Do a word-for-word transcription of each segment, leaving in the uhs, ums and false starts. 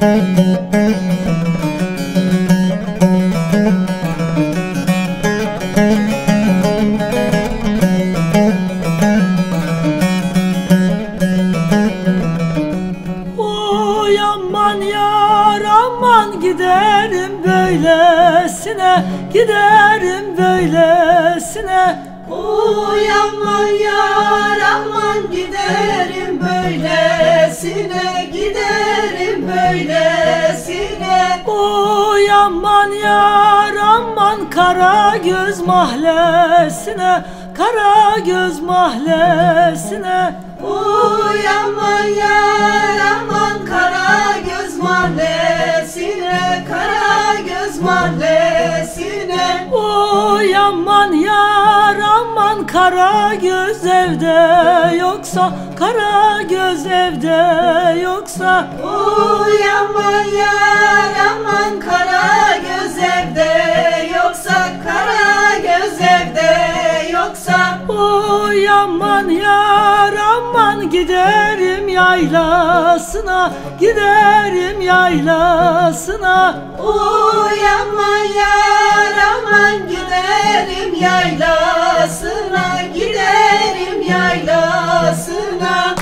Oy aman yar aman giderim böylesine, giderim böylesine. Oy aman yar aman giderim böylesine, giderim böylesine. Oy aman yar aman kara göz mahallesine, kara göz mahallesine. Oy aman yar aman kara göz mahallesine, kara göz mahallesine. Oy aman yar aman kara göz evde yoksa, kara göz evde yoksa. Oy aman yar aman kara göz evde yoksa, kara göz evde yoksa. Oy aman yar aman giderim yaylasına, giderim yaylasına. Oy aman yar aman giderim yaylasına, giderim yaylasına.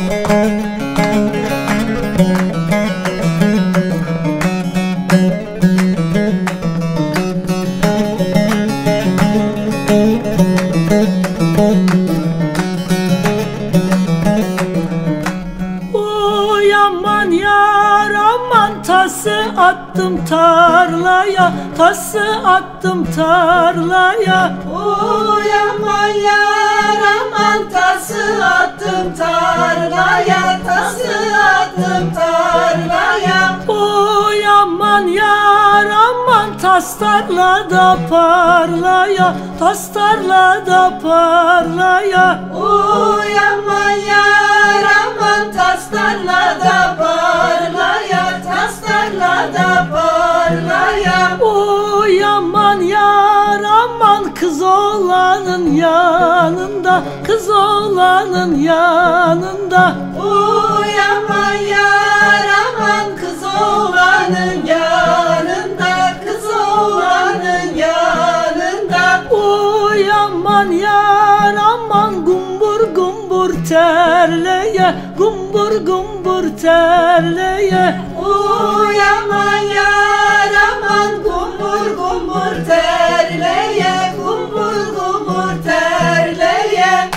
Oy aman yar aman tası attım tarlaya, tası attım tarlaya. Oy aman yar aman tası attım tarlaya, tası attım tarlaya. Oy aman yar aman tas tarlada parlaya, tas tarlada parlaya. Oy aman yar aman tas tarlada parlaya, tas tarlada parlaya. Oy aman yar aman kız oğlanın yanında, kız oğlanın yanında. Oy aman yar aman kız oğlanın yanında, kız oğlanın yanında. Oy aman yar aman gumbur gumbur terleye, gumbur gumbur terleye. Oy aman yar aman gumbur gumbur terleye, gumbur gumbur terleye.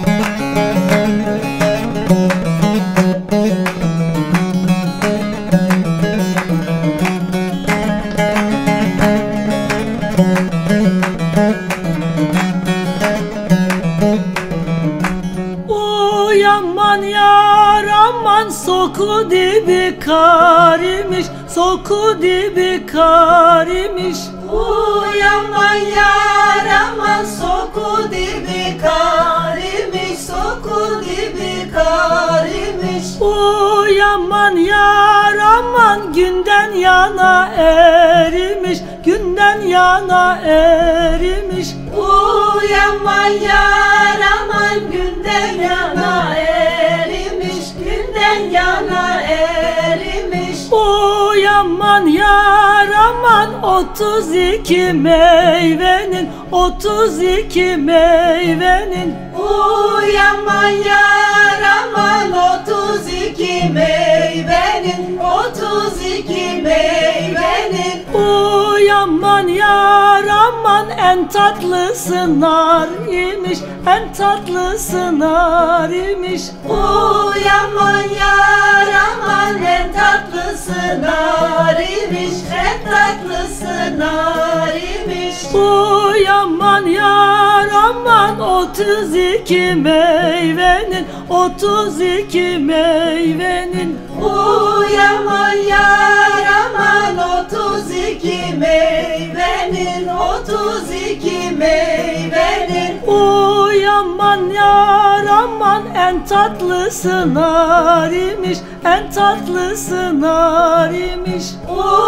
Oy aman yar aman soku dibi karimiş, soku dibi karimiş. Oy aman yar aman soku dibi karimiş, soku dibi karimiş. Oy aman yar aman günden yana erimiş, günden yana erimiş. Oy aman yar aman günden yana erimiş, günden yana erimiş. Oy aman yar aman otuz iki meyvenin, otuz iki meyvenin. Oy aman yar aman otuz iki meyvenin, otuz iki meyvenin. Oy aman yar aman en tatlısı nar imiş, en tatlısı nar imiş. Oy aman yar aman en tatlısı nar imiş, en tatlısı nar imiş. Oy aman yar aman otuz iki meyvenin, otuz iki meyvenin. Oy aman yar aman otuz iki meyvenin, otuz iki meyvenin. Oy aman yar aman en tatlısı nar imiş, en tatlısı nar imiş. Oy